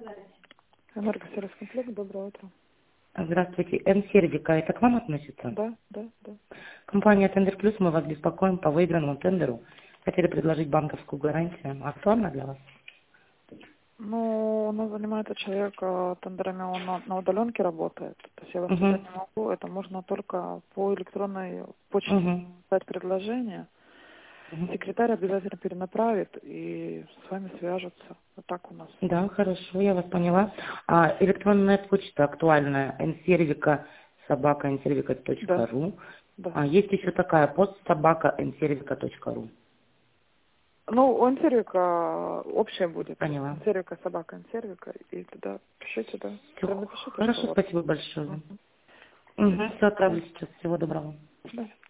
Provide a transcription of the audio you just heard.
Энергосервис комплекс, доброе утро. Здравствуйте. Н-сервика, это к вам относится? Да, да, да. Компания Тендер Плюс, мы вас беспокоим по выигранному тендеру. Хотели предложить банковскую гарантию. Актуально для вас? Ну, у нас занимается человек тендерами, он на удаленке работает. То есть я вас Угу. сказать не могу, это можно только по электронной почте Угу. дать предложение. Секретарь обязательно перенаправит и с вами свяжутся. Вот так у нас. Да, хорошо, я вас поняла. А электронная почта актуальная, nservica собака Да, nservica.ru. да. А есть еще такая собака nservica.ru. Ну, у Инсервика общая будет. Поняла. Инсервика, собака, Инсервика. И туда пишите, да. Все, Прям напишите, что хорошо, вот. спасибо большое. Мгм. Угу, Спасибо. все отправлю сейчас. Всего доброго. Да.